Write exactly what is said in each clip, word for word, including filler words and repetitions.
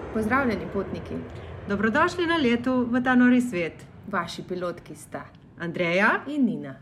Pozdravljeni potniki. Dobrodošli na letu v ta nori svet. Vaši pilotki sta Andreja in Nina.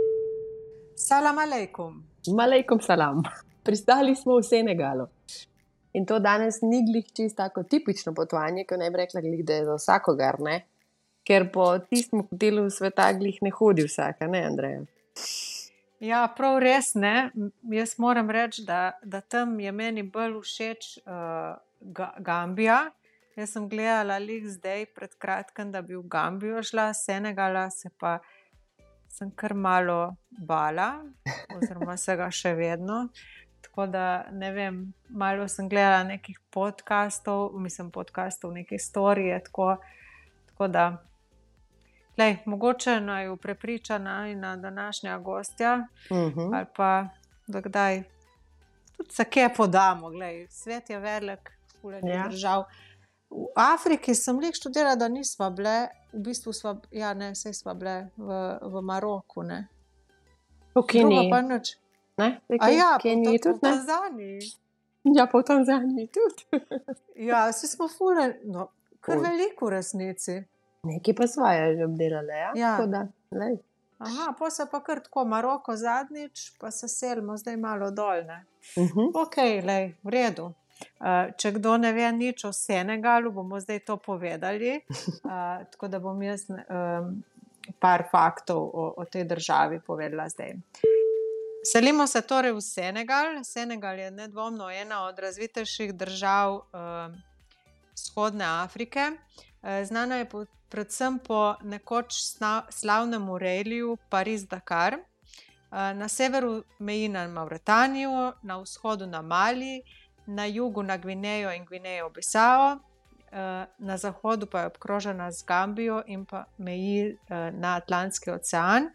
Salam alejkum. Malejkum salam. Pristali smo v Senegalu. In to danes ni glih čisto tako tipično potovanje, ko ne bi rekla glih, da je za vsakogar, ne? Ker po tistem hotelu sveta glih ne hodi vsaka, ne Andreja? Ja, prav res ne. Jaz moram reči, da, da tam je meni bolj všeč uh, Ga- Gambija. Jaz sem gledala lih zdaj pred kratkem, da bi v Gambijo šla, Senegala se pa sem kar malo bala, oziroma se ga še vedno. Tako da, ne vem, malo sem gledala nekih podcastov, mislim podcastov, neke storije, tako, tako da, glej, mogoče naju prepričana in na današnja gostja, Uh-huh. ali pa, da kdaj, tudi se kje podamo, glej, svet je velik, fulejnih Ja. držav. V Afriki sem lih študirala, da nisva bile, v bistvu sva, ja ne, saj sva bile v, v Maroku, ne. V Drugo Keniji, pa nič. ne? A ja, v Keniji po, po tudi, ne? Tanzaniji. Ja, pa v Tanzaniji tudi. Ja, vsi smo fule, no, kar Oj. veliko v resnici. Neki pa svoje že obdelale, ja? Ja. Tako da, lej. Aha, po se pa kar tako Maroko zadnjič, pa se selimo zdaj malo dol, ne. Uh-huh. Ok, lej, v redu. Uh, če kdo ne ve nič o Senegalu, bomo zdaj to povedali, uh, tako da bom jaz um, par faktov o, o tej državi povedala zdaj. Selimo se torej v Senegal. Senegal je nedvomno ena od razvitejših držav uh, vzhodne Afrike. Uh, znana je po, predvsem po nekoč sna, slavnem rejliju Pariz-Dakar. Uh, na severu meji na Mauretanijo, na vzhodu na Mali, na jugu na Gvinejo in Gvinejo-Bisao, uh, na zahodu pa je obkrožena z Gambijo in pa meji uh, na Atlantski ocean.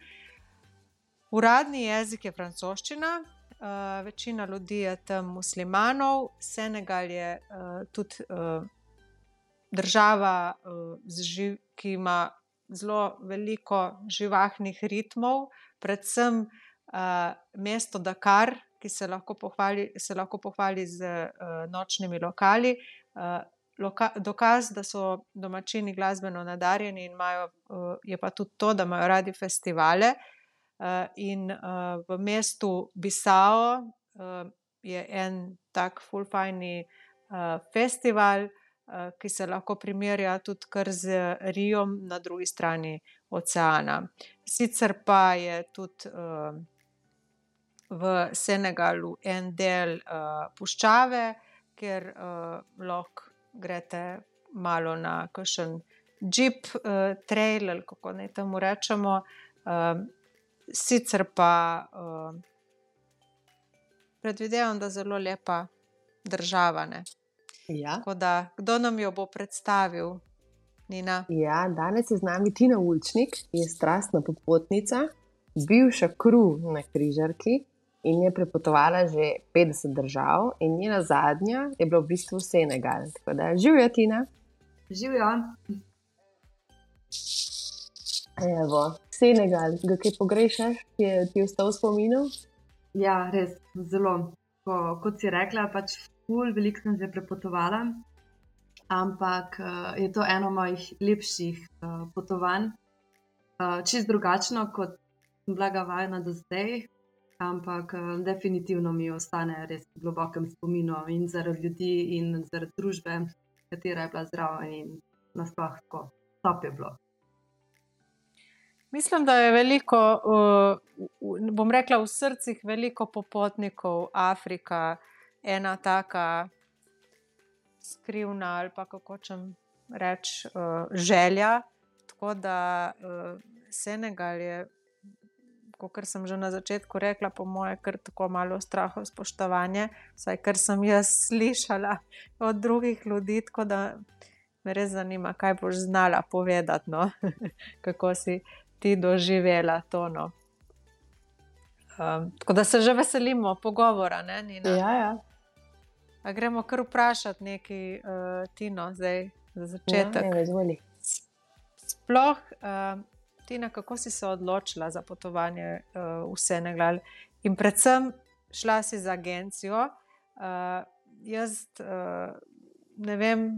Uradni jezik je francoščina, uh, večina ljudi je tam muslimanov. Senegal je uh, tudi uh, država, uh, z živ, ki ima zelo veliko živahnih ritmov, predvsem uh, mesto Dakar, ki se lahko pohvali, se lahko pohvali z uh, nočnimi lokali. Uh, loka, dokaz, da so domačini glasbeno nadarjeni in imajo, uh, je pa tudi to, da imajo radi festivale. Uh, in uh, v mestu Bisao uh, je en tak ful fajni uh, festival, uh, ki se lahko primerja tudi kar z Rijom na drugi strani oceana. Sicer pa je tudi uh, v Senegalu en del uh, puščave, kjer uh, lahko greste malo na kakšen jeep uh, trail, ali kako naj temu rečemo. Uh, sicer pa uh, predvidevam, da zelo lepa država, ne. Ja. Tako da, kdo nam jo bo predstavil, Nina? Ja, danes je z nami Tina Ulčnik, je strastna popotnica, bivša kru na križarki in je prepotovala že petdeset držav in njena zadnja je bila v bistvu Senegal. Tako da, živjo Tina. Živjo. Evo, Senegal, ga kaj pogrešaš, ki je ti ostal v spominu? Ja, res, zelo. Ko, kot si rekla, pač ful, veliko sem že prepotovala, ampak uh, je to eno mojih lepših uh, potovanj. Uh, čist drugačno, kot sem bila ga vajena do zdaj, ampak uh, definitivno mi ostane res v globokem spominu in zaradi ljudi in zaradi družbe, katera je bila zraven in nasploh tako top je bilo. Mislim, da je veliko, uh, bom rekla, v srcih veliko popotnikov Afrika, ena taka skrivna ali pa kako čem reči uh, želja. Tako da uh, Senegal je, kakor sem že na začetku rekla, po moje kar tako malo straho spoštovanje, vsaj kar sem jaz slišala od drugih ljudi, tako da me res zanima, kaj boš znala povedati, no? Kako si ti doživela to, no. Um, tako da se že veselimo pogovora, ne, Nina? Ja, ja. A gremo kar vprašati nekaj uh, Tino zdaj za začetek. Ja, evo, izvoli. Sploh, uh, Tina, kako si se odločila za potovanje uh, v Senegal in predvsem šla si z agencijo. Uh, jaz uh, ne vem,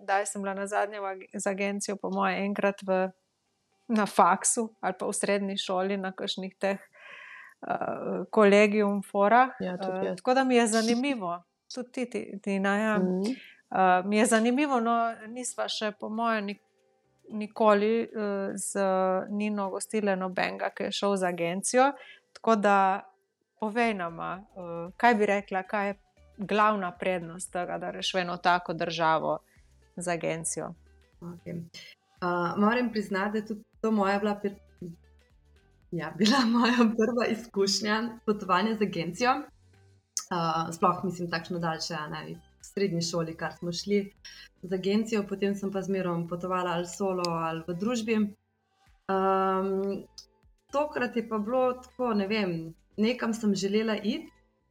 kdaj sem bila na zadnje z agencijo, po moje enkrat v, na faksu ali pa v srednji šoli na kakšnih teh uh, kolegium forah. Ja, tudi uh, jaz. tako da mi je zanimivo, tudi ti, ti, Tina, ja. Mhm. Uh, mi je zanimivo, no, nisva še po moje nik nikoli uh, z Nino gostile nobenega, ki je šel z agencijo, tako da povej nama, uh, kaj bi rekla, kaj je glavna prednost tega, da reš v eno tako državo z agencijo. Okay. Uh, moram priznati, da je tudi to moja bila, pir... ja, bila moja prva izkušnja potovanja z agencijo. Uh, sploh mislim takšno daljše, ne, v srednji šoli, kar smo šli z agencijo, potem sem pa zmerom potovala ali solo ali v družbi. Um, tokrat je pa bilo tako, ne vem, nekam sem želela iti,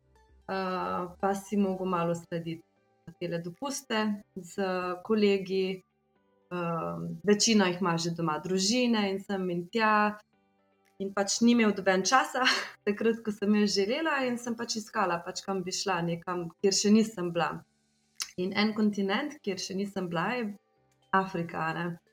uh, pa si mogel malo slediti tele dopuste z kolegi. Uh, večina jih ima že doma družine in sem in tja. In pač ni imel doben časa, takrat, ko sem jo želela, in sem pač iskala, pač kam bi šla, nekam, kjer še nisem bila. In en kontinent, kjer še nisem bila, je Afrika.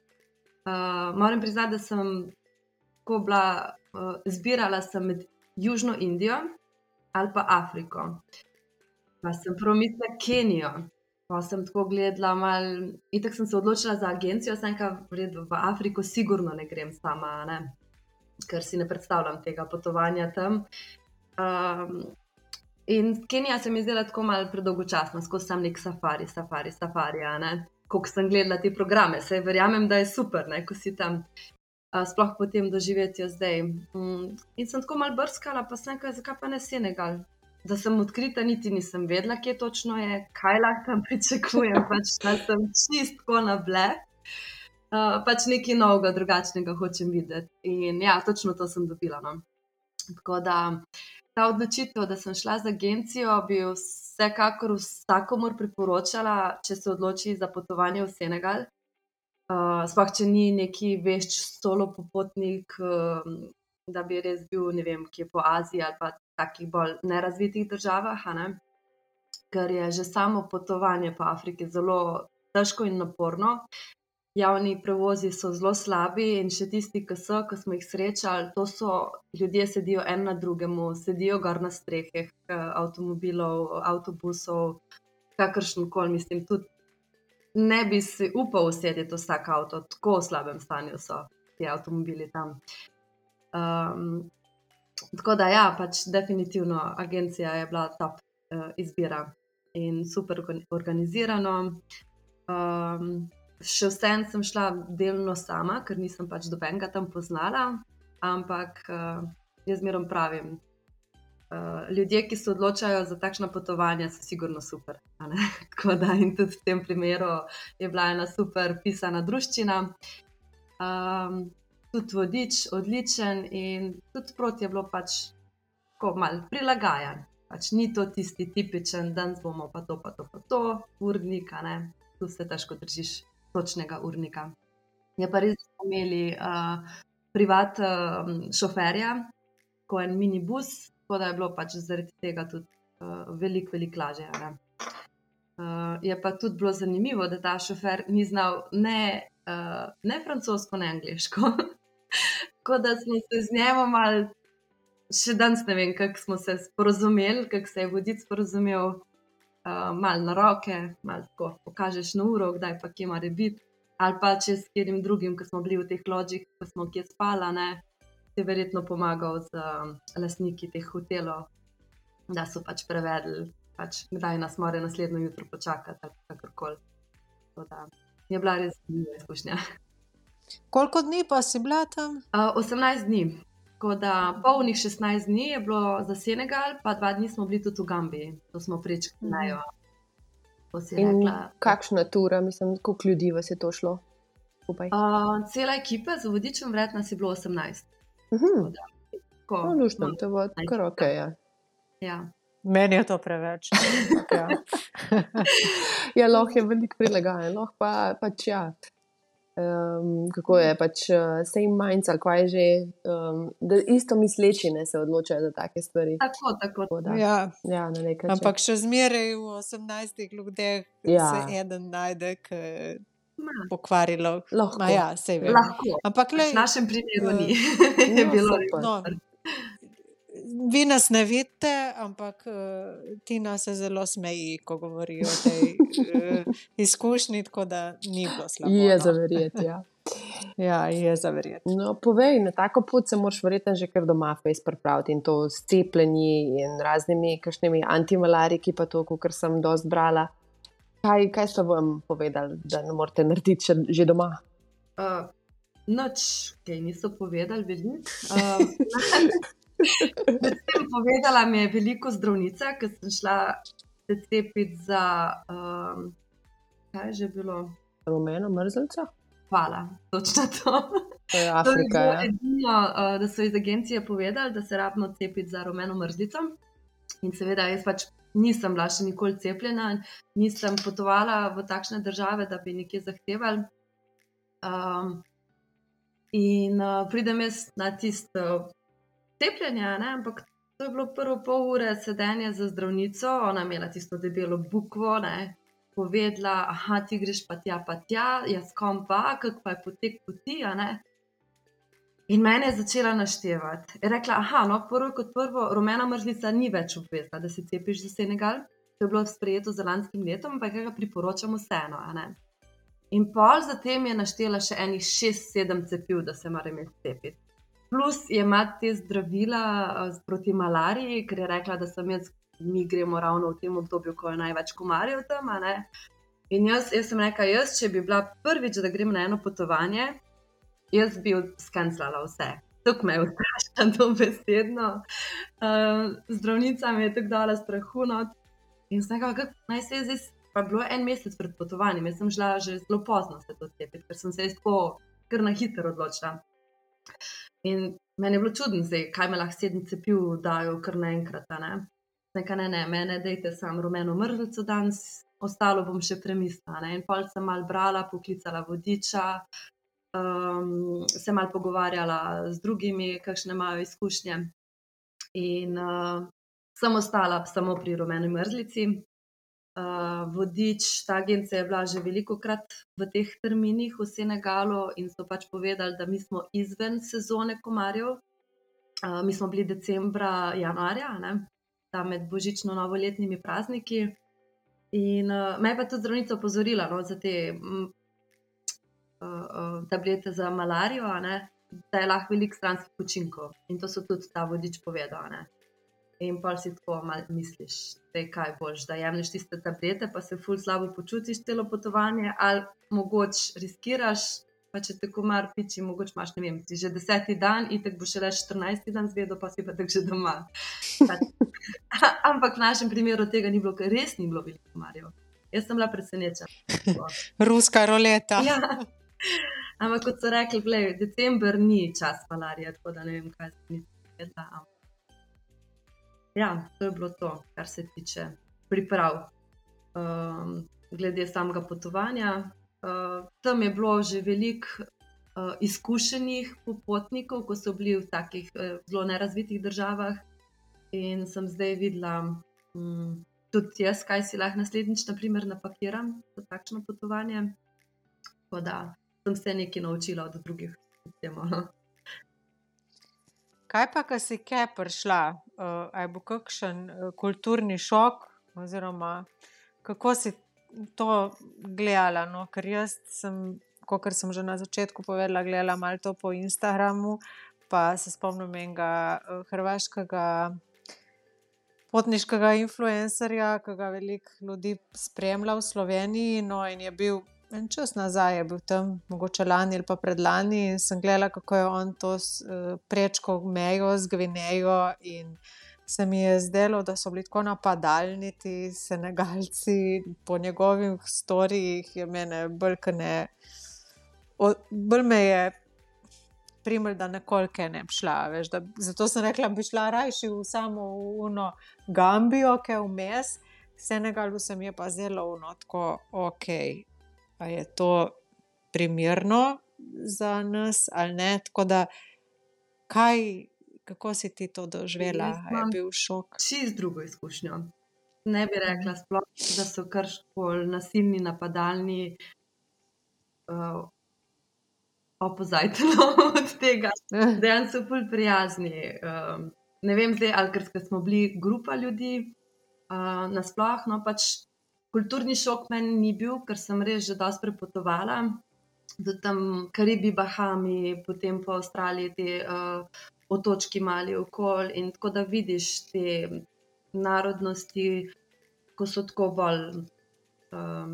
Uh, moram priznati, da sem ko bila, uh, zbirala sem med Južno Indijo ali pa Afriko. Pa sem prav mislila Kenijo. Pa sem tako gledala malo, itak sem se odločila za agencijo, sem ka v redu, v Afriko sigurno ne grem sama, ne? Ker si ne predstavljam tega potovanja tam. Um, in Kenija se mi zdela tako malo predolgočasna, skozi sam nek safari, safari, safari, ne? Koliko sem gledala te programe, saj verjamem, da je super, ne? Ko si tam, uh, sploh potem doživetijo zdaj. Um, in sem tako malo brskala, pa sem kaj, zakaj pa ne Senegal? Da sem odkrita, niti nisem vedela, kje točno je, kaj lahko tam pričakujem, pač da sem čistko na ble. Uh, pač nekaj novega, drugačnega hočem videti. In ja, točno to sem dobila. No. Tako da ta odločitev, da sem šla z agencijo, bi vsekakor vsakomur priporočala, če se odloči za potovanje v Senegal. Uh, sploh, če ni neki vešč solo popotnik, uh, da bi res bil, ne vem, kje po Aziji ali pa takih bolj nerazvitih državah, a ne? Ker je že samo potovanje po Afriki zelo težko in naporno. Javni prevozi so zelo slabi in še tisti, ki so, ki smo jih srečali, to so ljudje sedijo en na drugemu, sedijo gor na streheh avtomobilov, avtobusov, kakršenkoli, mislim, tudi ne bi si upal usedeti vsak avto, tako v slabem stanju so ti avtomobili tam. Um, tako da ja, pač definitivno agencija je bila top uh, izbira in super organizirano. Um, Še vsem sem šla delno sama, ker nisem pač dobenega tam poznala, ampak uh, jaz zmerom pravim, uh, ljudje, ki se odločajo za takšna potovanja, so sigurno super. A ne? Tako da in tudi v tem primeru je bila ena super pisana druščina. Um, tudi vodič odličen in tudi proti je bilo pač tako malo prilagajan. Pač ni to tisti tipičen, danes bomo pa to, pa to, pa to, urnik, a ne, tu se težko držiš točnega urnika. Je pa res imeli uh, privat uh, šoferja, ko en minibus, tako da je bilo pač zaradi tega tudi uh, veliko, veliko lažje. Ne? Uh, je pa tudi bilo zanimivo, da ta šofer ni znal ne, uh, ne francosko, ne angleško. Tako da smo se z njemu malo, še danes ne vem, kako smo se sporozumeli, kako se je vodič sporozumel. Uh, malo na roke, malo tako pokažeš na uro, kdaj pa kje mora biti, ali pa če s katerim drugim, ko smo bili v teh lodžih, ko smo kje spala, ne, ti je verjetno pomagal z uh, lastniki teh hotelov, da so pač prevedli, pač, kdaj nas mora naslednjo jutro počakati, ali kakorkoli. Tako da je bila res zanimiva izkušnja. Koliko dni pa si bila tam? Uh, osemnajst dni. Tako da polnih šestnajst dni je bilo za Senegal, pa dva dni smo bili tudi v Gambiji. To smo prečkali mejo. In kakšna tura, mislim, koliko ljudi vas je to šlo skupaj? Uh, cela ekipa z vodičem vred nas je bilo osemnajst. Mhm. Tako, no, luštno, to bo kar ok, ja. Ja. Meni je to preveč. Ja, ja lahko je veliko prilagajen, lahko pa, pač ja. Um, kako je pač uh, same minds ali kaj že, um, da isto mislečine se odločajo za take stvari. Tako, tako. Tako da, ja. Ja, na nekaj Ampak še zmeraj v osemnajstih ljudeh Ja. se eden najde, ki Ma, pokvarilo. Lahko. Ma ja, sej vem. lahko. Ampak V lej, našem primeru eh, ni. Je no, bilo super. no, vi nas ne vidite, ampak uh, Tina se zelo smeji, ko govori o tej uh, izkušnji, tako da ni bilo slabo. Je No. za verjeti, ja. Ja, je za verjeti. No, povej, na tako pot se moraš verjetno že kar doma fejs pripraviti in to s cepljenji in raznimi kakšnimi antimalariki, pa to, kar sem dost brala. Kaj, kaj so vam povedali, da ne morete narediti še, že doma? Uh, noč, kaj niso povedali veliko. Um, predvsem povedala mi je veliko zdravnica, ker sem šla se cepiti za, um, kaj je že bilo? Rumeno mrzlico? Hvala, točno to. To je To je Afrika, bilo ja. edino, uh, da so iz agencije povedali, da se rabimo cepiti za rumeno mrzlico. In seveda, jaz pač nisem bila še nikoli cepljena, nisem potovala v takšne države, da bi nekje zahtevali. Um, in uh, pridem jaz na tisto cepljenje, ne? Ampak to je bilo prvo pol ure sedenja za zdravnico, ona je imela tisto debelo bukvo, ne? Povedala, aha, ti greš pa tja, pa tja, jaz kom pa, kak pa je potek poti, a ne. In mene je začela naštevati. Je rekla, aha, no, prvo kot prvo, rumena mrzlica ni več obvezna, da se cepiš za Senegal. To je bilo sprejeto za lanskim letom, ampak ga priporočamo vseeno, a ne. In pol zatem je naštela še enih šest, sedem cepiv, da se mora imeti cepiti. Plus je imati te zdravila uh, proti malariji, ker je rekla, da sem jaz, mi gremo ravno v tem obdobju, ko je največ komarjev tam, a ne. In jaz, jaz sem rekla, jaz, če bi bila prvič, da grem na eno potovanje, jaz bi skenslala vse. Tuk me je ustrašila dobesedno. Uh, zdravnica mi je tako dala strahu not. In sem rekla, kako naj se je zdaj, pa bilo en mesec pred potovanjem, jaz sem šla že zelo pozno se to cepiti, ker sem se jaz tako kar na hitro odločila. In meni je bilo čudno zdaj, kaj me lahko sedem cepiv dajo kar naenkrat, a ne. Nekaj ne, ne, mene dejte sam rumeno mrzlico danes, ostalo bom še premislila, ne. In pol sem malo brala, poklicala vodiča, um, se malo pogovarjala z drugimi, kakšne imajo izkušnje. In uh, sem ostala samo pri rumeni mrzlici. Uh, vodič, ta agencija je bila že velikokrat v teh terminih v Senegalu in so pač povedali, da mi smo izven sezone komarjev. Uh, mi smo bili decembra, januarja, ne? Tam med božično-novoletnimi prazniki. In uh, me je pa tudi zdravnica opozorila, no, za te mm, uh, uh, tablete za malarijo, a ne, da je lahko veliko stranskih učinkov. In to so tudi ta vodič povedal, a ne. In pa si tako malo misliš, da je kaj boljš, da jemliš tiste tablete, pa se ful slabo počutiš celo potovanje, ali mogoče riskiraš, pa če te komar piči, mogoče imaš, ne vem, ti že deseti dan, itek bo šele štirinajsti dan zvedel, pa si pa tako že doma. Ampak v našem primeru tega ni bilo, ker res ni bilo veliko komarjev. Jaz sem bila presenečena. Ruska roleta. Ja. Ampak kot so rekli, glej, december ni čas malarije, tako da ne vem, kaj se ni vedela. Ja, to je bilo to, kar se tiče priprav. Um, glede samega potovanja. Uh, tam je bilo že veliko uh, izkušenih popotnikov, ko so bili v takih uh, zelo nerazvitih državah. In sem zdaj videla um, tudi jaz, kaj si lahko naslednjič naprimer napakiram za takšno potovanje. Tako da sem se nekaj naučila od drugih. Kaj pa, ko si kje prišla? Uh, aj bo kakšen uh, kulturni šok? Oziroma, kako si to gledala? No? Ker jaz sem, kakor sem že na začetku povedala, gledala malo to po Instagramu, pa se spomnim enega uh, hrvaškega potniškega influencerja, ki ga veliko ljudi spremlja v Sloveniji, no in je bil en čas nazaj, je bil tam, mogoče lani ali pa predlani, in sem gledala, kako je on to uh, prečkal mejo z Gvinejo in se mi je zdelo, da so bili tako napadalni ti Senegalci, po njegovih storijih je mene bolj, ne, o, bolj me je primer, da nekoliko ne bi šla, veš, da, zato sem rekla, bi šla rajši v samo v uno Gambijo, ki je vmes, Senegalu se mi je pa zelo uno, tako, ok, a je to primerno za nas ali ne, tako da, kaj, kako si ti to doživela, je bil šok? Čist drugo izkušnjo. Ne bi rekla sploh, da so karkoli nasilni, napadalni. uh, opozajtno od tega. Dejansko so ful prijazni. Um, ne vem zdaj, ali ker smo bili grupa ljudi, uh, nasploh, no pač kulturni šok meni ni bil, ker sem res že dosti prepotovala. Tudi tam Karibi, Bahami, potem po Avstraliji te uh, otočki mali okol in tako da vidiš te narodnosti, ko so tako bolj um,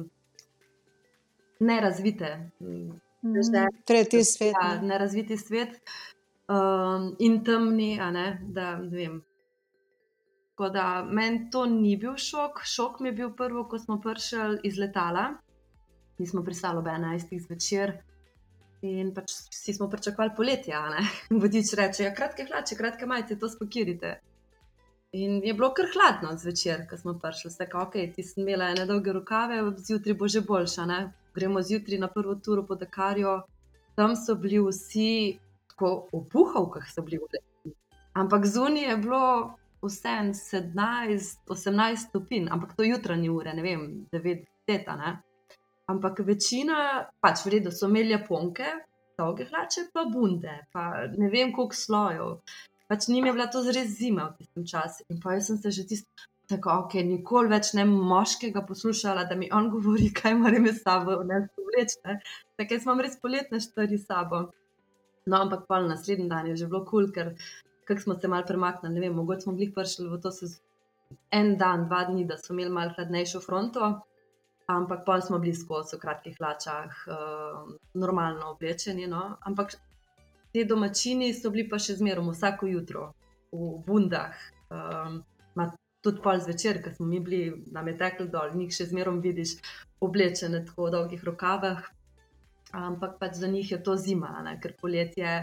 nerazvite. Mm, tretji svet. Ja, Ne? nerazviti svet um, in temni, a ne, da ne vem. Tako da meni to ni bil šok. Šok mi je bil prvo, ko smo prišli iz letala. Mi smo pristali ob enajstih zvečer in pač vsi smo pričakovali poletje, a ne. Vodič reče, ja, kratke hlače, kratke majice, to spakirite. In je bilo kar hladno zvečer, ko smo prišli. Ste kao, ok, ti sem imela ene dolge rokave, zjutraj bo že boljša, ne. Gremo zjutraj na prvo turo po Dakarju, tam so bili vsi tako v puhavkah so bili vlečeni. Ampak zunaj je bilo vseeno sedemnajst, osemnajst stopinj, ampak to jutranje ure, ne vem, devet, deset, a ne. Ampak večina, pač v redu, so imeli japonke, dolge hlače, pa bunde, pa ne vem koliko slojev. Pač njim je bila to zares zima v tistem času. In pa jaz sem se že tisto, tako, ok, nikoli več ne moškega poslušala, da mi on govori, kaj moram jaz s sabo vleči, ne. Tako jaz imam res poletne stvari s sabo. No, ampak pol naslednji dan je že bilo kul, ker kako smo se malo premaknili, ne vem, mogoče smo bili prišli v to sez... en dan, dva dni, da so imeli malo hladnejšo fronto, ampak pol smo bili skozi v kratkih hlačah, uh, normalno oblečeni, no. Ampak te domačini so bili pa še zmerom vsako jutro v bundah, um, tudi pol zvečer, ko smo mi bili, nam je teklo dol, njih še zmerom vidiš oblečene tako v dolgih rokavah, ampak pač za njih je to zima, ne, ker poletje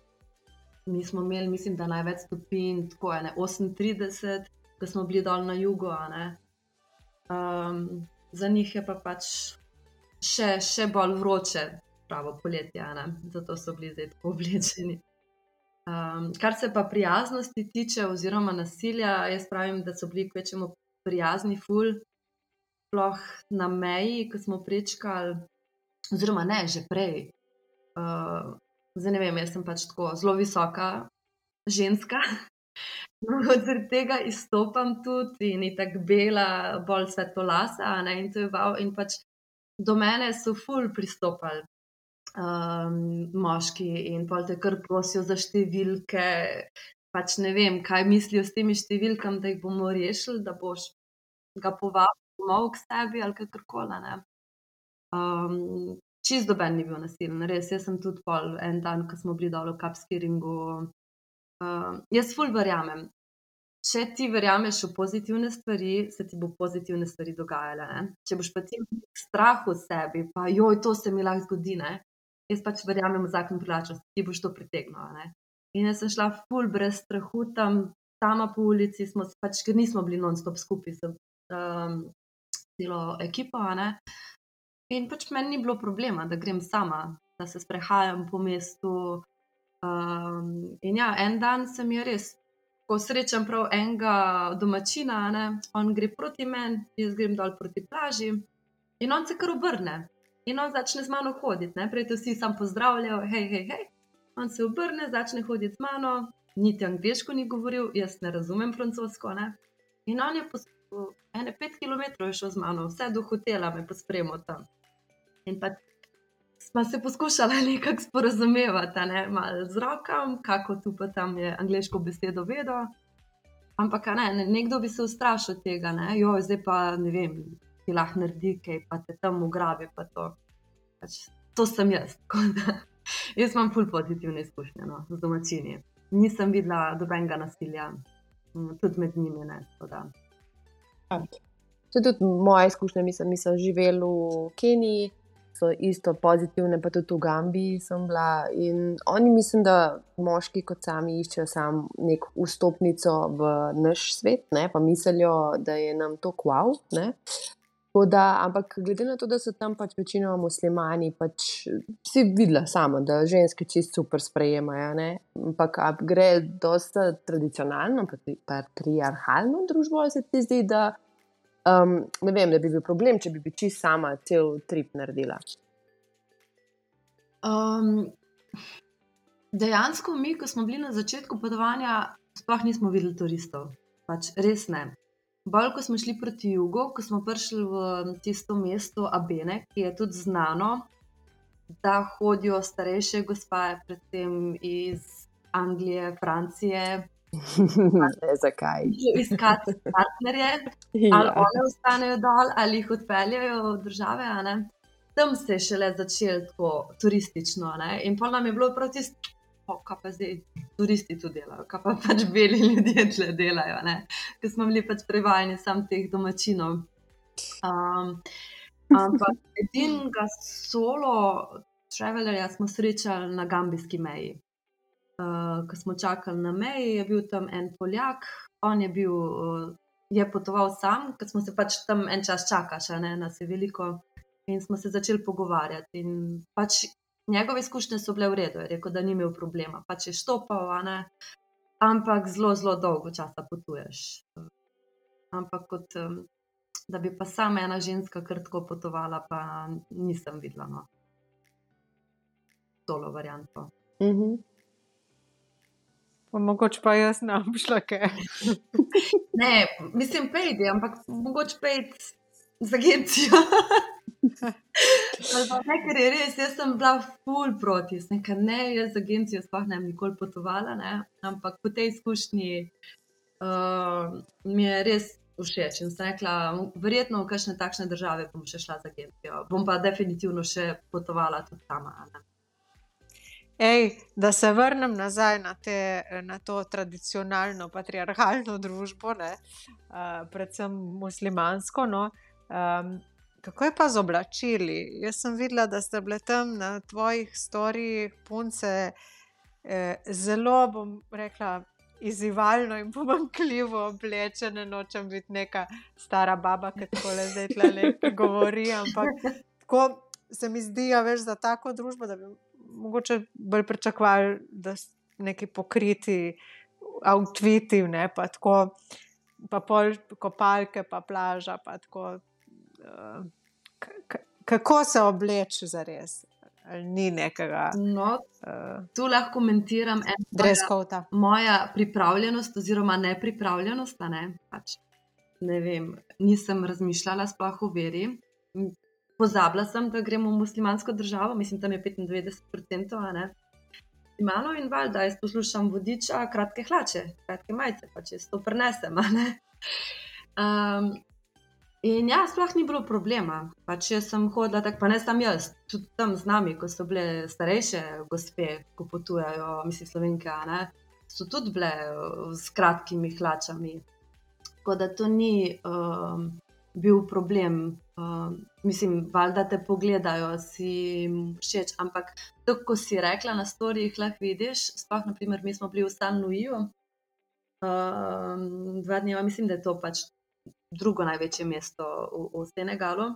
mi smo imeli, mislim, da največ stopinj, tako ene osemintrideset, ko smo bili dol na jugu, a ne. Um, za njih je pa pač še, še bolj vroče pravo poletje, a ne, zato so bili zdaj tako oblečeni. Um, kar se pa prijaznosti tiče oziroma nasilja, jaz pravim, da so bili kvečjemu prijazni ful, sploh na meji, ko smo prečkali, oziroma ne, že prej. Uh, zdaj ne vem, jaz sem pač tako zelo visoka ženska, no, zaradi tega izstopam tudi in itak bela, bolj svetlolasa, a ne, in to je wow, in pač do mene so ful pristopali um, moški in pol te kar prosijo za številke, pač ne vem, kaj mislijo s temi številkami, da jih bomo rešili, da boš ga povabil domov k sebi ali kakorkoli, ne. Um, čist doben ni bil nasilen, res, jaz sem tudi pol en dan, ko smo bili dol v Kapskiringu, um, jaz ful verjamem, če ti verjameš v pozitivne stvari, se ti bo pozitivne stvari dogajale, ne. Če boš pa ti strah v sebi, pa joj, to se mi lahko zgodi, ne, jaz pač verjamem v zakon privlačnosti, ti boš to pritegnila, ne. In jaz sem šla ful brez strahu tam, sama po ulici, smo pač, ker nismo bili non-stop skupaj s um, celo ekipo, a ne. In pač meni ni bilo problema, da grem sama, da se sprehajam po mestu. Um, in ja, en dan se mi je res, ko srečam prav enega domačina, ne, on gre proti meni, jaz grem dol proti plaži in on se kar obrne. In on začne z mano hoditi, ne, prej te vsi sam pozdravljajo, hej, hej, hej. On se obrne, začne hoditi z mano, niti angleško ni govoril, jaz ne razumem francosko, ne. In on je po ene pet kilometrov je šel z mano, vse do hotela me pospremal tam. In pa smo se poskušali nekako sporazumevati, ne, malo z rokam, kako tu pa tam je angleško besedo vedel. Ampak, a ne, nekdo bi se ustrašil tega, ne, joj, zdaj pa, ne vem, ti lahko naredi kaj, pa te tam ugrabi, pa to. Pač, to sem jaz, tako da, jaz imam ful pozitivne izkušnje, no, z domačini. Nisem videla dobenega nasilja, tudi med njimi, ne, tako da. To je tudi moja izkušnja, mislim, mi smo živeli v Keniji, so isto pozitivne, pa tudi v Gambiji sem bila in oni mislim, da moški kot sami iščejo sam nek vstopnico v naš svet, ne, pa mislijo, da je nam to wow, ne. Da, ampak glede na to, da so tam pač večinoma muslimani, pač si videla sama, da ženske čisto super sprejemajo, ne. Ampak gre dosta tradicionalno, patriarhalno družbo, se ti zdi, da Um, ne vem, da bi bil problem, če bi bi čisto sama cel trip naredila. Um, dejansko mi, ko smo bili na začetku potovanja, sploh nismo videli turistov. Pač res ne. Bolj, ko smo šli proti jugu, ko smo prišli v tisto mesto Abene, ki je tudi znano, da hodijo starejše gospe, predvsem iz Anglije, Francije, Ne, zakaj? iskati partnerje, ali Ja. one ostanejo dol, ali jih odpeljajo v države, a ne. Tam se je šele začelo tako turistično, a ne. In pol nam je bilo prav tisto, o, kaj pa zdaj turisti tu delajo, kaj pa pač beli ljudje tle delajo, ne. Ker smo bili pač privajeni sam teh domačinov. Um, ampak edinega solo travelerja smo srečali na gambijski meji. Uh, ko smo čakali na meji, je bil tam en Poljak, on je bil, uh, je potoval sam, ker smo se pač tam en čas čakaš, a ne, nas je veliko, in smo se začeli pogovarjati. In pač njegove izkušnje so bile v redu, je rekel, da ni imel problema, pač je štopal, a ne, ampak zelo, zelo dolgo časa potuješ. Uh, ampak kot, um, da bi pa sama ena ženska kar tako potovala, pa nisem videla, no. Solo varianto. Mhm. Pa mogoče pa jaz ne bom šla kaj. Ne, mislim, pejdi, ampak mogoče pejdi z agencijo. Ali pa ne, ker je res, jaz sem bila ful proti, sem rekla, ne, jaz z agencijo sploh ne bi nikoli potovala, ne, ampak po tej izkušnji uh, mi je res všeč in sem rekla, verjetno v kakšne takšne države bom še šla z agencijo, bom pa definitivno še potovala tudi sama, a ne. Ej, da se vrnem nazaj na, te, na to tradicionalno patriarhalno družbo, ne, uh, predvsem muslimansko, no. Um, kako je pa z oblačili? Jaz sem videla, da ste bile tam na tvojih storijih punce eh, zelo, bom rekla, izzivalno in pomanjkljivo oblečene, nočem biti neka stara baba, ki takole zdaj tlele govori, ampak tako se mi zdi, a veš, za tako družbo, da bi mogoče bolj pričakovali, da so neki pokriti outfiti, ne, pa tako, pa pol kopalke, pa plaža, pa tako, uh, k- kako se obleči zares? Ali ni nekega No, uh, tu lahko komentiram en dress code-a? moja pripravljenost oziroma nepripravljenost, a ne, pač, ne vem, nisem razmišljala sploh o veri. Pozabila sem, da gremo v muslimansko državo, mislim, tam je petindevetdeset procentov, a ne. Malo in valjda, jaz poslušam vodiča, kratke hlače, kratke majice, pač jaz to prenesem, a ne. Um, in ja, sploh ni bilo problema, pač jaz sem hodila tako, pa ne sam jaz, tudi tam z nami, ko so bile starejše gospe, ko potujajo, mislim, Slovenke, a ne, so tudi bile uh, s kratkimi hlačami. Tako da to ni um, bil problem. Uh, mislim, valjda te pogledajo, si jim všeč, ampak tako, ko si rekla na storijih, lahko vidiš, sploh, na primer, mi smo bili v San Luiju, uh, dva dneva, mislim, da je to pač drugo največje mesto v, v Senegalu.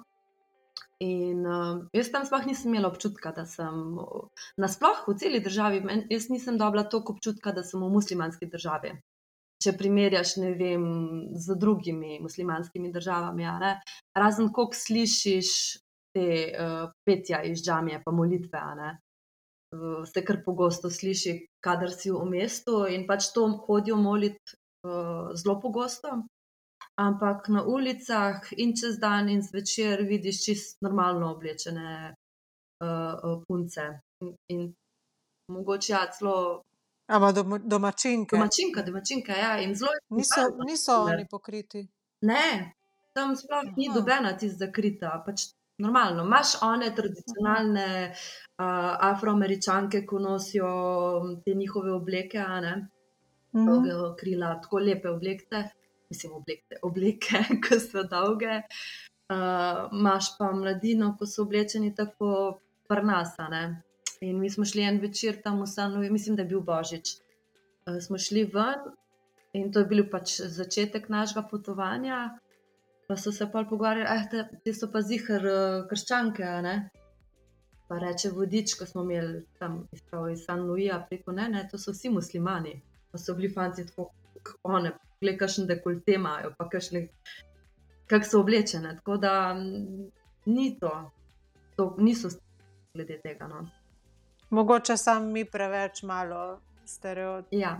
In uh, jaz tam sploh nisem imela občutka, da sem, nasploh v celi državi, men, jaz nisem dobila toliko občutka, da sem v muslimanski državi. Če primerjaš, ne vem, z drugimi muslimanskimi državami, a ne, razen koliko slišiš te uh, petja iz džamije, pa molitve, a ne, uh, se kar pogosto sliši, kadar si v mestu in pač to hodijo molit uh, zelo pogosto, ampak na ulicah in čez dan in zvečer vidiš čist normalno oblečene uh, uh, punce in, in mogoče ja, celo Ama dom, domačinke. domačinka, domačinka, ja, in zelo je Niso, pripravljena. niso oni pokriti. Ne, tam sploh ni Aha. dobena tista zakrita, pač normalno. Imaš one tradicionalne uh, afroameričanke, ko nosijo te njihove obleke, a ne, Mhm. dolge krila, tako lepe obleke, mislim obleke, obleke, ko so dolge. Uh, imaš pa mladino, ko so oblečeni tako pri nas, a ne. In mi smo šli en večer tam v San Luiju, mislim, da je bil Božič. Uh, smo šli ven in to je bil pač začetek našega potovanja. Pa so se pol pogovarjali, eh, te, te so pa zihar uh, krščanke, a ne. Pa reče vodič, ko smo imeli tam iz, iz San Luija preko, ne, ne, to so vsi muslimani. Pa so bili fanti tako, kako one, gled, kakšen dekolte imajo, pa kakšne, kak so oblečene. Tako da m, ni to, to niso glede tega, no. Mogoče sam mi preveč malo stereotipe Ja.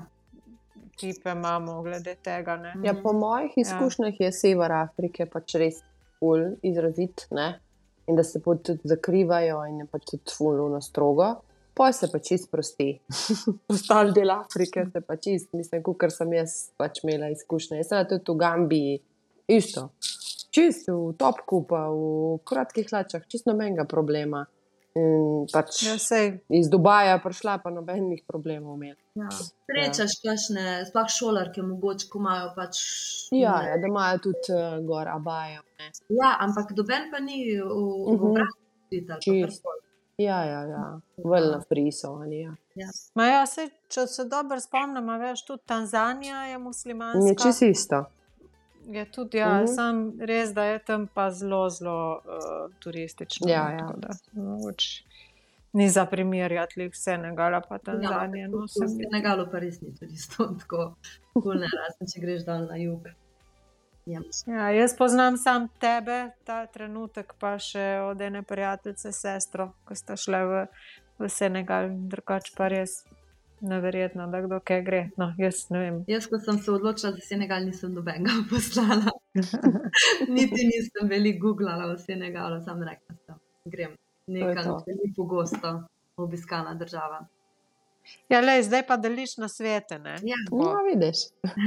imamo glede tega. Ne? Ja, po mojih izkušnjah je sever Afrike pač res ful izrazit, ne? In da se pač tudi zakrivajo in je pač tudi ful strogo. Poj se pa čist sprosti. Ostali del Afrike se pa čist, mislim, kar sem jaz pač imela izkušnje. Jaz sem tudi v Gambiji isto. Čist v topku pa v kratkih hlačah, čist nobenega problema. In pač Ja, sej, iz Dubaja prišla pa nobenih problemov imela. Ja. Srečaš kakšne, sploh šolarke mogoče, ko imajo pač... Ja, ja, da imajo tudi uh, gor abajo. Ne? Ja, ampak doben pa ni v, v Mhm. obrat videl. Čist. Ja, ja, ja. Veljna friso, oni, ja. ma ja, sej, če se dobro spomnim, a veš, tudi Tanzanija je Ni muslimanska. čist isto. Je tudi, ja, Mhm. sam res, da je tam pa zelo, zelo uh, turistično. Ja, no, ja. tako da, mogoče ni za primerjati lih Senegala pa Tanzanije. No, se V mi- Senegalu pa res ni turisto, tako cool, ne, razen če greš dol na jug. Ja. Ja, jaz poznam sam tebe, ta trenutek pa še od ene prijateljice, sestro, ko sta šle v, v Senegal, drugač pa res neverjetno, da kdo kaj gre. No, jaz ne vem. Jaz, ko sem se odločila za Senegal, nisem nobenega poslala. Niti nisem veliko googlala v Senegalu, sam rekla sem, grem nekam, to. če ni pogosto obiskana država. Ja, lej, zdaj pa deliš na svete, ne? Ja. No, vidiš.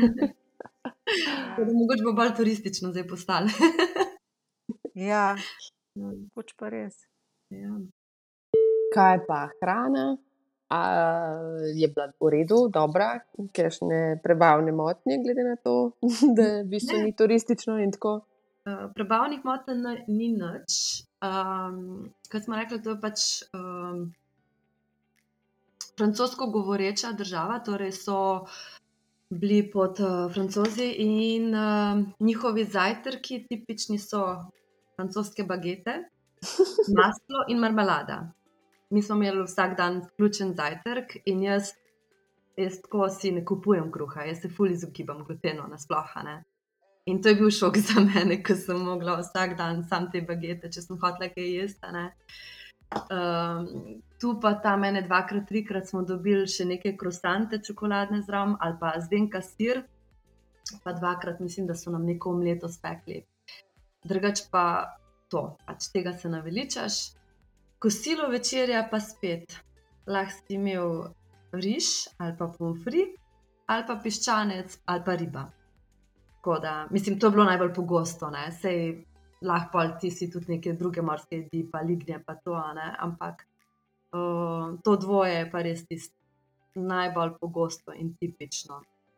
Tako da mogoče bo bolj turistično zdaj postalo. Ja, poč pa res. Ja. Kaj pa hrana? A je bila v redu, dobra, kakšne prebavne motnje, glede na to, da v bistvu ni turistično in tako? Uh, prebavnih motenj ni- ni nič. Um, kot smo rekli, to je pač um, francosko govoreča država, torej so bili pod uh, francozi in uh, njihovi zajtrki tipični so francoske bagete, maslo in marmelada. Mi smo imeli vsak dan vključen zajtrk in jaz, jaz tako si ne kupujem kruha, jaz se ful izogibam glutenu nasploh, a ne. In to je bil šok za mene, ko sem mogla vsak dan sam te bagete, če sem hotela kaj jesti, a ne. Um, tu pa tam ene dvakrat, trikrat smo dobili še neke krosante čokoladne zraven ali pa zdenka sir, pa dvakrat mislim, da so nam neko omleto spekli. Drugač pa to, pač tega se naveličaš. Kosilo večerja pa spet, lahko si imel riž ali pa pomfri, ali pa piščanec ali pa riba. Tako da, mislim, to je bilo najbolj pogosto, ne, sej lahko pol ti si tudi neke druge morske jedi, pa lignje pa to, a ne, ampak uh, to dvoje je pa res tisto najbolj pogosto in tipično.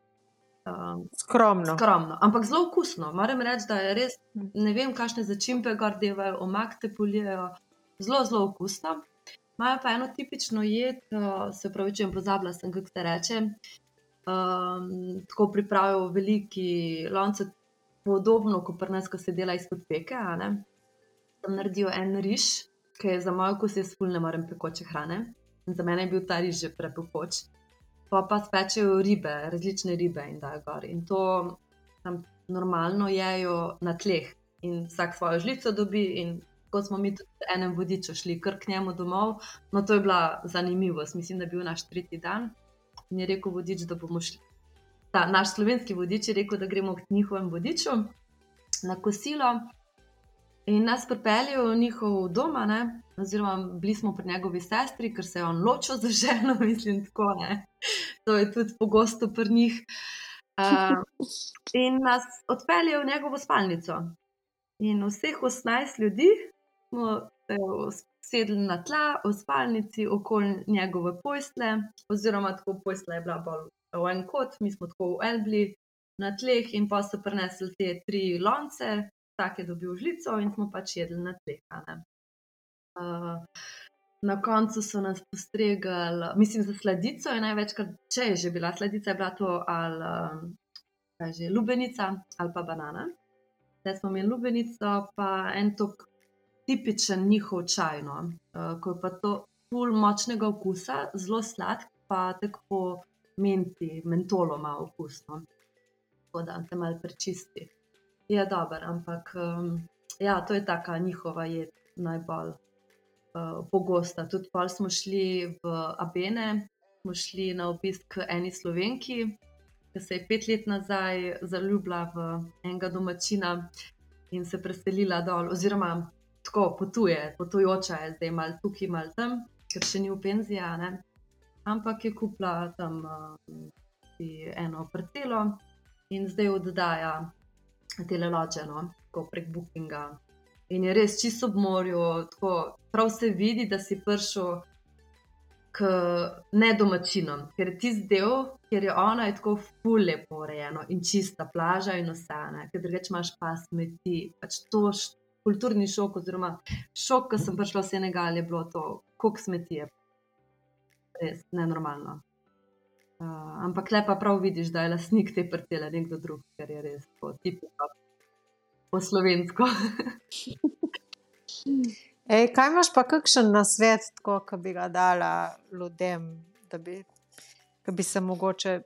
Um, Skromno. Skromno, ampak zelo okusno. Moram reči, da je res, ne vem, kakšne začimbe gor devajo, omak te polijejo, zelo, zelo okusno. Imajo pa eno tipično jed, uh, se pravi, če jim pozabila sem, kako se reče. Um, tako pripravijo veliki lonce, podobno kot pri nas, ko se dela izpod peke, a ne. Tam naredijo en riž, ki je za moj okus, jaz ful ne morem pekoče hrane. In za mene je bil ta riž že prepekoč. Pa pa spečejo ribe, različne ribe in dajo gor. In to tam normalno jejo na tleh in vsak svojo žlico dobi in ko smo mi tudi v enem vodiču šli kar k njemu domov, no to je bila zanimivost, mislim, da je bil naš tretji dan in je rekel vodič, da bomo šli. Ta naš slovenski vodič je rekel, da gremo k njihovem vodiču na kosilo in nas pripeljejo v njihov dom, a ne, oziroma bili smo pri njegovi sestri, ker se je on ločil z ženo, mislim tako, ne. To je tudi pogosto pri njih. Uh, in nas odpeljejo v njegovo spalnico. In vseh osemnajst ljudi smo se sedli na tla v spalnici okoli njegove postelje, oziroma tako postelja je bila bolj v en kot, mi smo tako v en bili na tleh in pa so prinesli te tri lonce, vsak je dobil žlico in smo pač jedli na tleh, a ne. Uh, na koncu so nas postregali, mislim, za sladico je največkrat, če je že bila sladica, je bila to ali um, kaj že, lubenica ali pa banana. Zdaj smo imeli lubenico, pa en tok tipičen njihov čaj, no, uh, ko je pa to ful močnega okusa, zelo sladk, pa tako po menti, mentolo ima okus, no. Tako da te malo prečisti. Je dober, ampak um, ja, to je taka njihova jed najbolj uh, pogosta. Tudi pol smo šli v Abene, smo šli na obisk k eni Slovenki, ki se je pet let nazaj zaljubila v enega domačina in se preselila dol, oziroma tako potuje, potujoča je zdaj malo tukaj, malo tam, ker še ni v penziji, a ne. Ampak je kupila tam uh, eno parcelo in zdaj oddaja tele loče, no, tako prek bookinga. In je res čisto ob morju, tako prav se vidi, da si prišel k nedomačinom, ker je tisti del, kjer je ona, je tako ful lepo urejeno in čista plaža in vse, ne, ker drugače imaš pa smeti, pač to š, kulturni šok, oziroma šok, ko sem prišla v Senegal, je bilo to, koliko smeti je. Res, nenormalno. Uh, ampak le pa prav vidiš, da je lastnik te parcele nekdo drug, ker je res po tipično, po slovensko. Ej, kaj imaš pa kakšen nasvet, tako, ki bi ga dala ljudem, da bi, ki bi se mogoče,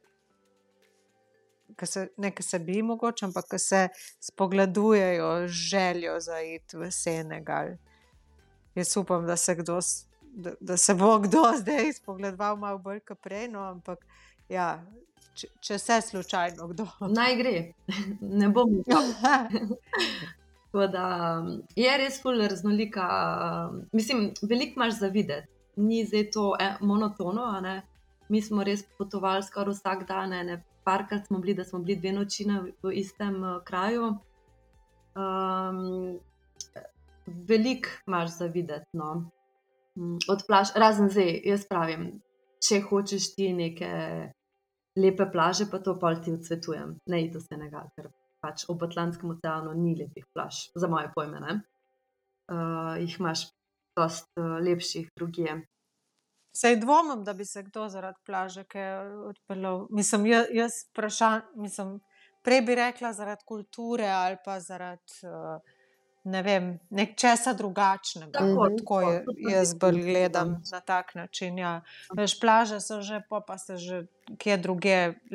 ki se, ne, ki se bi mogoče, ampak ki se spogledujejo z željo za iti v Senegal. Jaz upam, da se kdo Da, da se bo kdo zdaj spogledoval malo bolj kot prej, no, ampak ja, če, če se slučajno kdo. Naj gre, ne bom. Tako da je res ful raznolika, mislim, veliko imaš za videti, ni zdaj to monotono, a ne. Mi smo res potovali skoraj vsak dan, ne, parkrat smo bili, da smo bili dve noči v istem uh, kraju. Um, veliko imaš za videti, no. Od plaž, razen zdaj, jaz pravim, če hočeš ti neke lepe plaže, pa to pol ti odsvetujem, ne iti v Senegal, ker pač ob Atlantskem oceanu ni lepih plaž, za moje pojme, ne. Uh, jih imaš dost uh, lepših drugje. Sej dvomim, da bi se kdo zaradi plaže kaj odpeljal. Mislim, jaz, jaz vprašam, mislim, prej bi rekla zaradi kulture ali pa zaradi uh, ne vem, nek česa drugačnega. Tako, Tako je, jaz bolj gledam na tak način, ja. Veš, plaže so že, pa, pa se že kje druge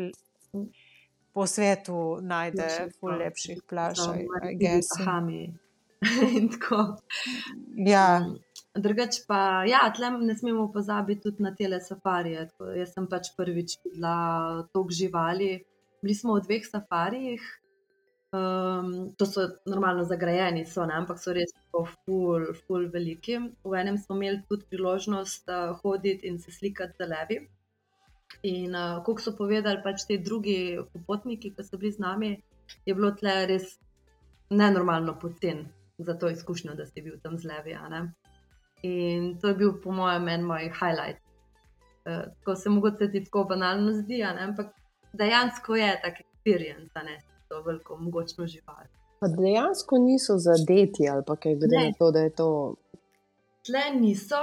po svetu najde ful lepših plaž, I guess. Bahami in tako. Ja. Drugač pa, ja, tle ne smemo pozabiti tudi na tele safarije. Jaz sem pač prvič videla toliko živali. Bili smo v dveh safarijih. Um, to so normalno zagrajeni, so, ne, ampak so res ful, ful veliki. V enem smo imeli tudi priložnost uh, hoditi in se slikati z levi. In uh, koliko so povedali pač te drugi popotniki, ki so bili z nami, je bilo tle res nenormalno pocen za to izkušnjo, da si bil tam z levi, a ne. In to je bil po mojem en moj highlight. Uh, ko se mogoče ti tako banalno zdi, a ne, ampak dejansko je tak experience, a ne. To veliko mogočno živali. Pa dejansko niso zadeti ali pa kaj glede na to, da je to... Tle niso.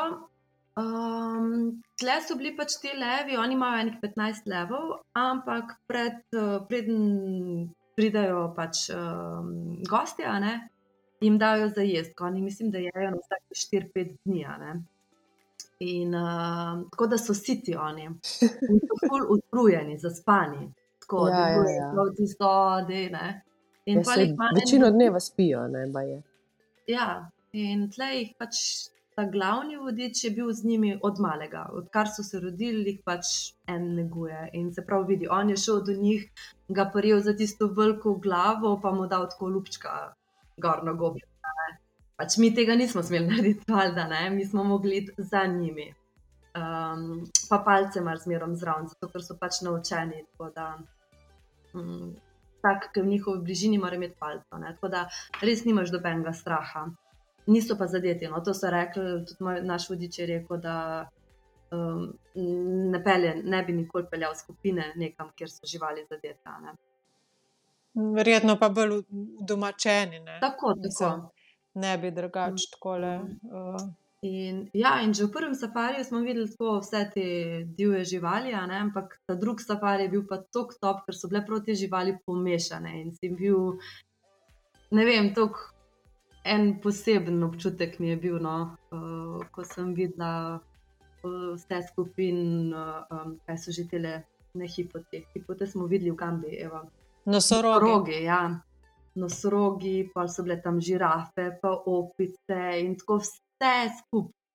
Um, tle so bili pač ti levi, oni imajo enih petnajst levov, ampak pred, preden pridajo pač um, gostje, a ne, jim dajo za jest, ko oni mislim, da jejo na vsake štiri pet dni, a ne. In uh, tako da so siti oni. In so ful utrujeni, zaspani. Tako, Ja, da ja, ja. je tisto, da ne. In Ja, pol saj jih ima en- večino dneva spijo, ne, baje. Ja, in tle jih pač ta glavni vodič je bil z njimi od malega. Odkar so se rodili, jih pač en neguje. In se prav vidi, on je šel do njih, ga prijel za tisto veliko glavo, pa mu dal tako lupčka gor na gobe. Pač mi tega nismo smeli narediti, valjda, ne, mi smo mogli iti za njimi. Um, pa palce mar zmerom zraven, zato ker so pač naučeni, tako da um, tak, ki v njihovi bližini mora imeti palco, ne, tako da res nimaš dobenega straha. Niso pa zadeti, no, to so rekli, tudi moj, naš vodič je rekel, da um, ne, pelje, ne bi nikoli peljal skupine nekam, kjer so živali zadete, ne. Verjetno pa bolj domačeni, ne. Tako, Mislim, tako. ne bi drugače takole. Uh, In, ja, in že v prvem safariju smo videli tako vse te divje živali, a ne, ampak ta drug safari je bil pa tok top, ker so bile prav te živali pomešane in si bil, ne vem, tok en poseben občutek mi je bil, no, uh, ko sem videla uh, vse skupin, uh, um, kaj so že tele, ne hipote, hipote smo videli v Gambiji, evo. Nosorogi. Nosorogi, ja. Nosorogi, pa so bile tam žirafe, pa opice in tako vse skupaj.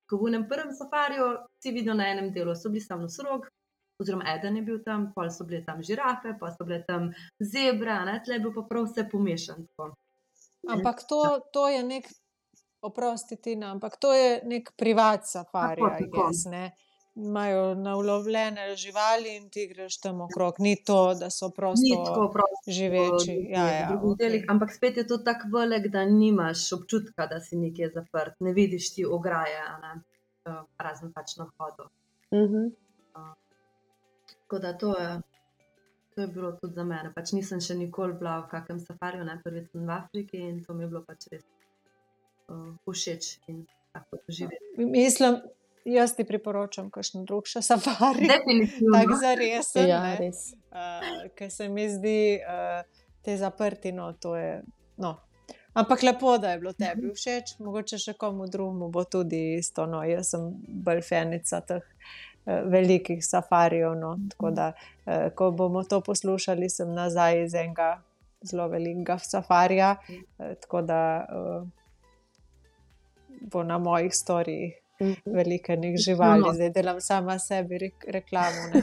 ko v enem prvem safariju si videl na enem delu, so bili samo nosorog, oziroma eden je bil tam, pol so bile tam žirafe, pa so bile tam zebre, a ne, tle je bil pa prav vse pomešan. tako. Ampak to, to je nek, oprosti Tina, ampak to je nek privat safari, Tako, I tako. guess, ne. Imajo navlovljene živali in ti greš tam okrog. Ni to, da so Ni prosto tako prosto živeči. v Ja, ja, drugih okej. delih, ampak spet je to tako velik, da nimaš občutka, da si nekje zaprt, ne vidiš ti ograje, a ne, eh, razen pač na vhodu. Mhm. Tako da to je, to je bilo tudi za mene. Pač nisem še nikoli bila v kakem safariju, ne, prvič sem v Afriki in to mi je bilo pač res uh, všeč in tako doživeti. Mislim, jaz ti priporočam kakšen drug še safari, tak Definitivno. zaresen, Ja, ne. res. Uh, ker se mi zdi, uh, te zaprti, no, to je, no. Ampak lepo, da je bilo tebi všeč, mogoče še komu drugemu bo tudi isto, no, jaz sem bolj fenica teh uh, velikih safarijev, no, tako da, uh, ko bomo to poslušali, sem nazaj iz enega zelo velikega safarija, uh, tako da uh, bo na mojih storijih Mhm. veliko enih živali, No. zdaj delam sama sebi rek reklamo, ne.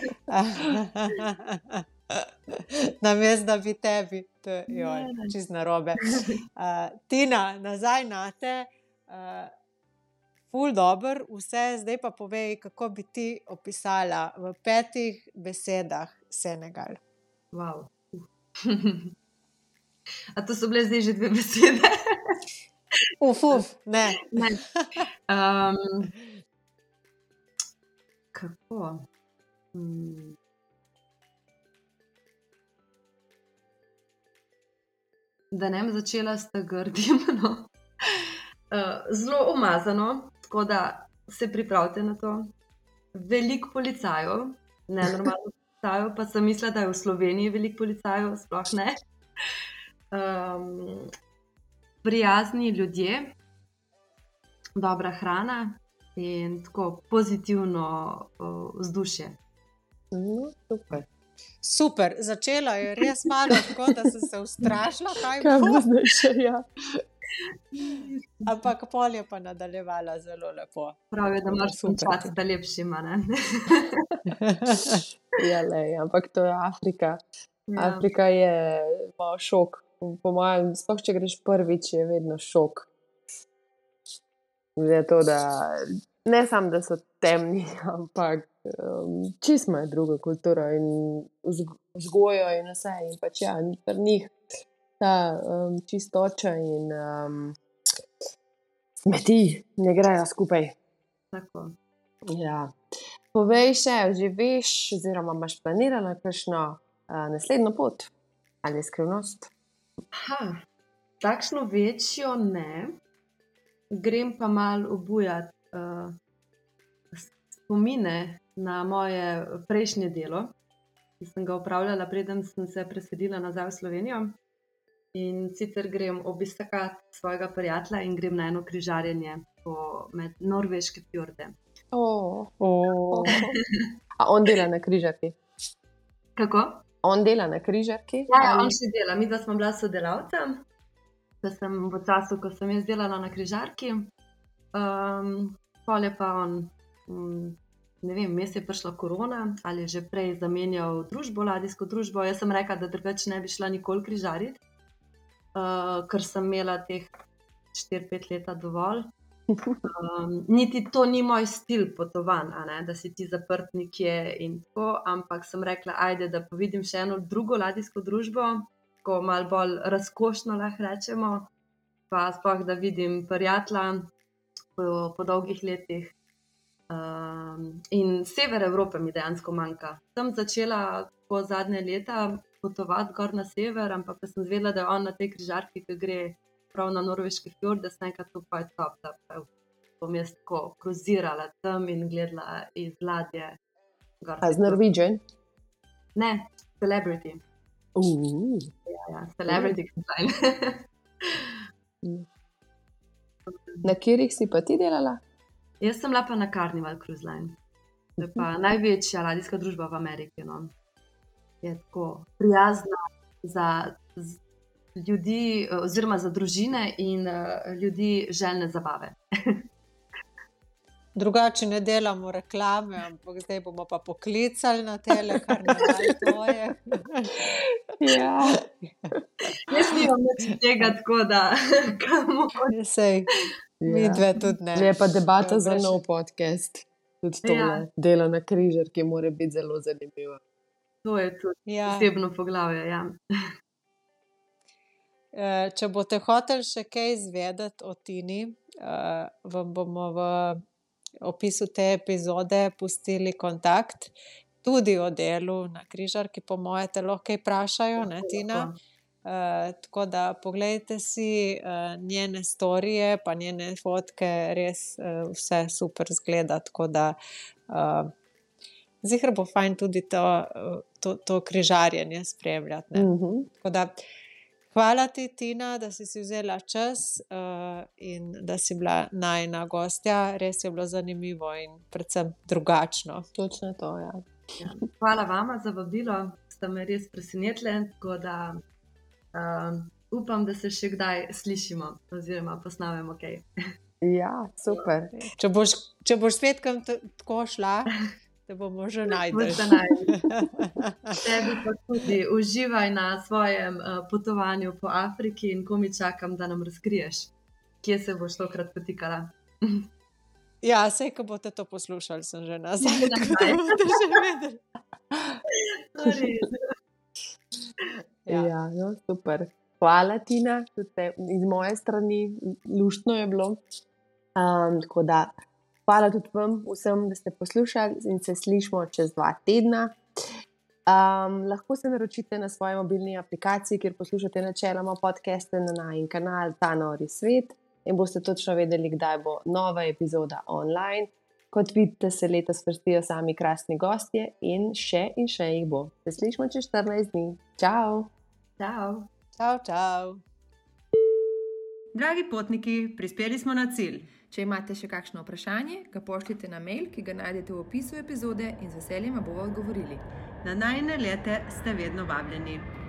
Namesto da bi tebi, to je, joj, Ne, ne. čist narobe. Uh, Tina, nazaj nate, uh, ful dober, vse, zdaj pa povej, kako bi ti opisala v petih besedah Senegal. Wow. A to so bile zdaj že dve besede? Uf, uf, ne. Ne. Um, kako? Hmm. Da ne bi začela s grdim. No. Uh, zelo umazano, tako da se pripravite na to. Veliko policajev, ne normalno policajev, pa sem mislila, da je v Sloveniji veliko policajev, sploh ne. Um, prijazni ljudje, dobra hrana in tako pozitivno uh, vzdušje. No, super. Super, začela je res malo tako, da sem se ustrašila, kaj Kaj bo. bo zdaj še, ja. Ampak pol je pa nadaljevala zelo lepo. Pravijo, da moraš Super. končati, da lepšima, ne? Ja, lej, ampak to je Afrika. Ja. Afrika je malo šok. Po mojem, sploh če greš prvič, je vedno šok. Glede to, da ne samo, da so temni, ampak um, čist imajo drugo kulturo in vzg- vzgojo in vse. In pač ja, pri njih ta um, čistoča in um, smeti ne grejo skupaj. Tako. Ja. Povej še, že veš, oziroma imaš planirano kakšno uh, naslednjo pot ali skrivnost? Ha, takšno večjo ne. Grem pa malo obujati uh, spomine na moje prejšnje delo, ki sem ga opravljala, preden sem se preselila nazaj v Slovenijo. In sicer grem obiskati svojega prijatelja in grem na eno križarjenje po med norveške fjorde. Oh. Oh. A on dela na križarki? Kako? On dela na križarki? Ja, ja, ali- on še dela. Mi dva smo bila sodelavca, ko sem v času, ko sem jaz delala na križarki. Um, pol je pa on, um, ne vem, mes je prišla korona ali je že prej zamenjal družbo, ladijsko družbo. Jaz sem rekla, da drugače ne bi šla nikoli križariti, uh, ker sem imela teh štiri pet leta dovolj. Um, niti to ni moj stil potovanj, a ne, da si ti zaprt nekje in tako, ampak sem rekla, ajde, da pa vidim še eno drugo ladijsko družbo, ko malo bolj razkošno lahko rečemo, pa sploh, da vidim prijatelja po, po dolgih letih. Um, in sever Evrope mi dejansko manjka. Sem začela po zadnje leta potovati gor na sever, ampak ko sem zvedela, da je on na tej križarki, ki gre prav na norveški fjord, da sem enkrat to pa je top, da pa bom jaz tako kruzirala tam in gledala iz ladje. gor A te z fjorde. Norwegian? Ne, Celebrity. Uh. Ja, Celebrity Cruise Na katerih si pa ti delala? Jaz sem bila pa na Carnival Cruise Line. To je pa največja ladijska družba v Ameriki. No. Je tako prijazna za z- ljudi, oziroma za družine in uh, ljudi željne zabave. Drugače ne delamo reklame, ampak zdaj bomo pa poklicali na tele, kar nazaj to je. Ja. Jaz nimam nič tega, tako da kamo. Sej, mi Ja. dve tudi ne. Je pa debata za Veš, nov podcast. Tudi tole Ja. delo na križarki mora biti zelo zanimivo. To je tudi Ja. posebno poglavje, ja. Eh, Če boste hoteli še kaj izvedeti o Tini, eh, vam bomo v opisu te epizode pustili kontakt, tudi o delu na križarki, po moje te lahko kaj vprašajo, ne, Tina? Eh, tako da pogledajte si eh, njene storije, pa njene fotke, res eh, vse super zgleda, tako da eh, ziher bo fajn tudi to, eh, to, to križarjenje spremljati, ne. Mhm. Tako da hvala ti, Tina, da si si vzela čas uh, in da si bila najina gostja. Res je bilo zanimivo in predvsem drugačno. Točno to, ja. Hvala vama za vabilo, ste me res presenetili, tako da um, upam, da se še kdaj slišimo oziroma posnamemo kaj. Ja, super. Če boš, če boš spet kam t- tako šla, te bomo že najdeš. Boste našli. Tebi pa tudi uživaj na svojem uh, potovanju po Afriki in komi čakam, da nam razkriješ, kje se boš tokrat potikala. Ja, sej, ko boste to poslušali, sem že nazaj. Nazaj. Tako da boste že vedeli. Ja, ja no, super. Hvala, Tina, tudi te, iz moje strani, luštno je bilo. Um, tako da, hvala tudi vam, vsem, da ste poslušali in se slišimo čez dva tedna. Um, lahko se naročite na svoji mobilni aplikaciji, kjer poslušate načeloma podcaste na najin kanal Ta nori svet in boste točno vedeli, kdaj bo nova epizoda online. Kot vidite, se letos vrstijo sami krasni gostje in še in še jih bo. Se slišimo čez štirinajst dni. Čau! Čau! Čau, čau. Dragi potniki, prispeli smo na cilj. Če imate še kakšno vprašanje, ga pošljite na mail, ki ga najdete v opisu epizode in z veseljem vam bomo odgovorili. Na najine lete ste vedno vabljeni.